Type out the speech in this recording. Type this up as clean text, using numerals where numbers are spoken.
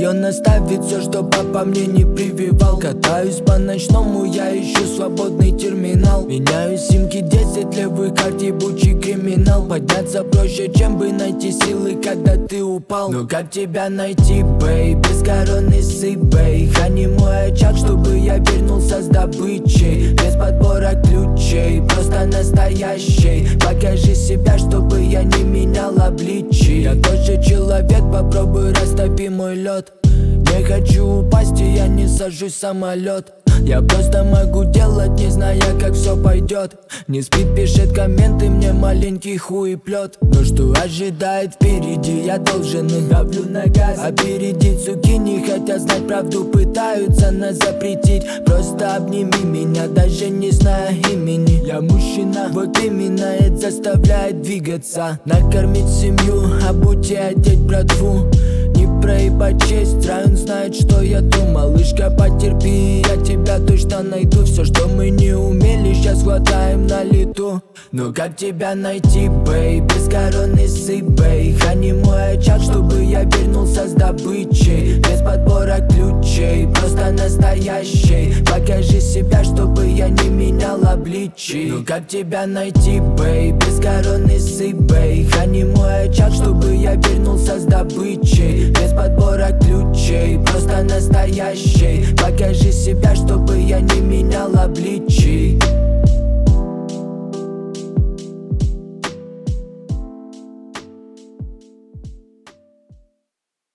он оставит все, что папа мне не прививал. Катаюсь по ночному, я ищу свободный терминал. Меняю симки 10, левый карт, ебучий криминал. Подняться проще, чем бы найти силы, когда ты упал. Ну как тебя найти, бэй? Без короны сыпэй. Храни мой очаг, чтобы я вернулся с добычей. Без подбора ключей, просто настоящий. Покажи себя, чтобы я не менял обличий. Я тоже человек, попробуй растопи мой лед. Не хочу упасть, и я не сажусь в самолет. Я просто могу делать, не зная, как все пойдет. Не спит, пишет комменты, мне маленький хуй плет. Но что ожидает впереди, я должен их давлю на газ. Опередить суки не хотят знать правду, пытаются нас запретить. Просто обними меня, даже не зная имени. Я мужчина, вот именно это заставляет двигаться. Накормить семью, обуть и одеть братву. Не проебать честь, район знает, что я ту. Малышка, потерпи, я тебя точно найду. Все, что мы не умели, сейчас хватаем на лету. Ну как тебя найти, бэй? Без короны сыпэй. Храни мой очаг, чтобы я вернулся с добычей. Без подбора ключей, просто настоящий. Покажи себя, чтобы я не менял обличий. Ну как тебя найти, бэй? Без короны сыпэй. Храни мой очаг, чтобы я вернулся с добычей. Без подбора